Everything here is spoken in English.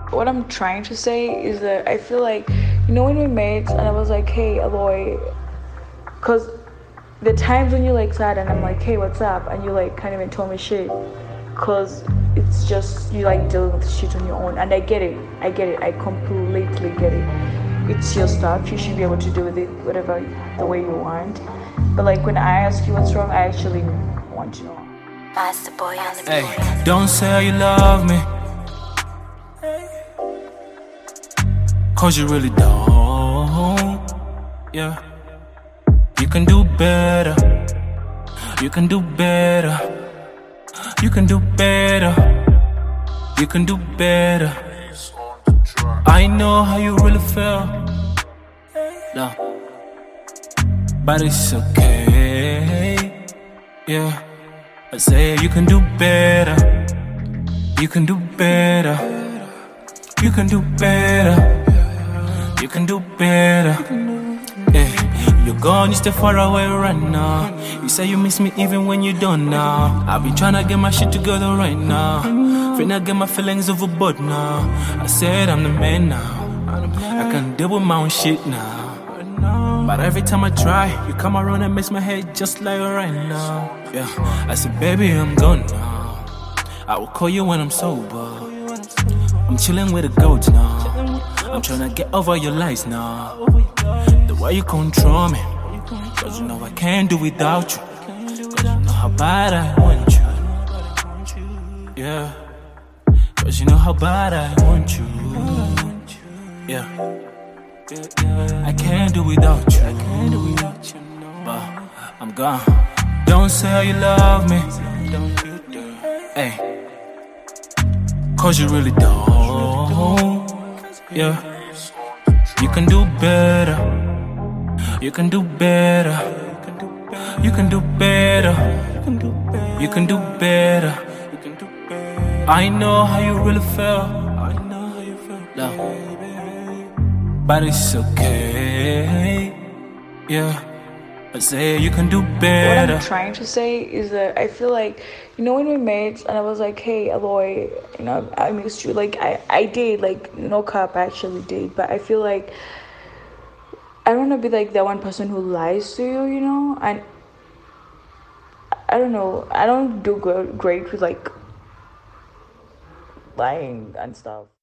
What I'm trying to say is that I feel like, when we met and I was like, hey, Aloy, because the times when you're like sad and I'm like, hey, what's up? And you like can't even tell me shit. Because it's just you like dealing with shit on your own. And I get it. I completely get it. It's your stuff. You should be able to do with it whatever the way you want. But like when I ask you what's wrong, I actually want to know. Master boy on the Hey, beat. don't say you love me, 'cause you really don't. Yeah, you can do better. You can do better. You can do better. You can do better. I know how you really feel. No. But it's okay. Yeah, I say you can do better. You can do better. You can do better. You can do better. Yeah, you're gone, you stay far away right now. You say you miss me even when you don't now. I've been trying to get my shit together right now. Finna get my feelings overboard now. I said I'm the man now. I can deal with my own shit now. But every time I try, you come around and mess my head just like right now. Yeah, I said baby I'm gone now. I will call you when I'm sober. I'm chilling with the goats now. I'm tryna get over your lies now. The way you control me, 'cause you know I can't do without you. 'Cause you know how bad I want you. Yeah, 'cause you know how bad I want you. Yeah, I can't do without you. But I'm gone. Don't say you love me. Hey, 'cause you really don't. Yeah, you can do better. You can do better. You can do better. You can do better. I know how you really feel. No. But it's okay. Yeah, I say you can do better. What I'm trying to say is that I feel like, when we met and I was like, hey, Aloy, I missed you. Like, I did, like, no cap, I actually did. But I feel like I don't want to be like that one person who lies to you, And I don't know. I don't do great with, like, lying and stuff.